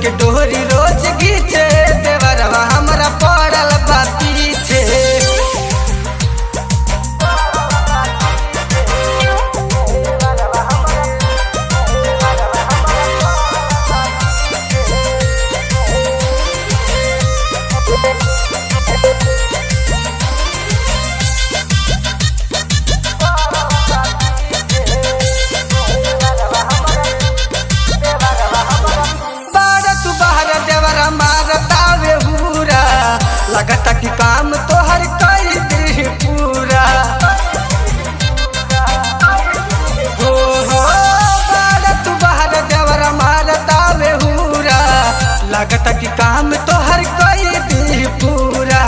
के डोरी रोज गीचे देवरवा हमरा पड़ल बा पीछे। लगता कि काम तोहर कर दे पूरा हो तू बाहर देवर मारता वे हुरा। लगता कि काम तोहर कर दे पूरा।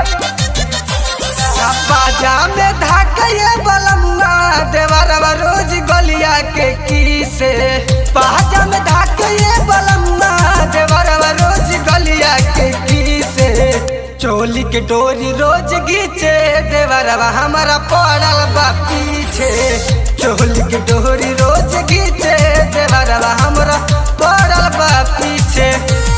बाजा में धाके बलमुआ देवरवा रोज गलिया के किसे। बाजा में धाके बलमुआ देवरवा रोज गलिया के किसे। चोली के डोरी रोज गीचे देवरवा हमारा पड़ल बा पीछे। चोली के डोरी रोज गीचे देवरवा हमारा पड़ल बा पीछे।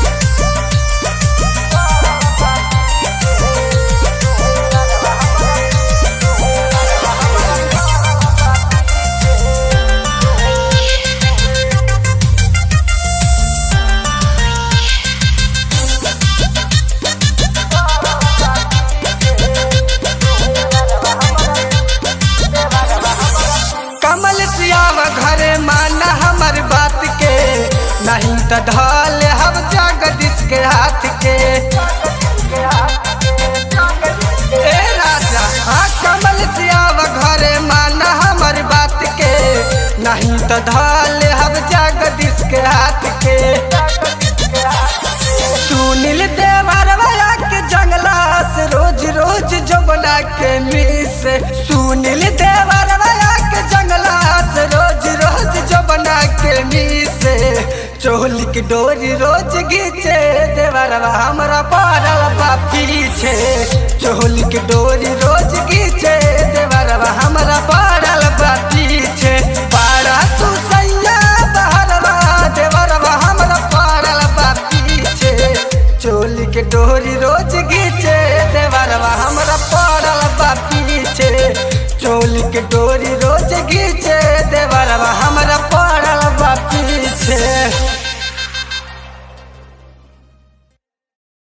घरे माना हमर बात के नहीं तो ढल हम जगदीश के हाथ के। ए राजा हाँ कमल सियाव घरे माना हमर बात के नहीं तो ढल हम जगदीश के हाथ के। सुनील देवरवा के जंगला से रोज रोज जमुना के मिस। सुनील देवरवा के जंगला से रोज रोज जमुना के मिस। चोली की डोरी रोज गीचे देवरवा हमरा पड़ल बा पीछे। चोली की डोरी रोज गीचे देवरवा हमरा पड़ल बा पीछे। पारा तू सैया बहरवा देवरवा हमरा पड़ल बा पीछे। चोली के डोरी रोज गीचे देवरवा हमरा पड़ल बा पीछे। चोली के डोरी रोज गीचे देवरवा हमरा पड़ल बा पीछे।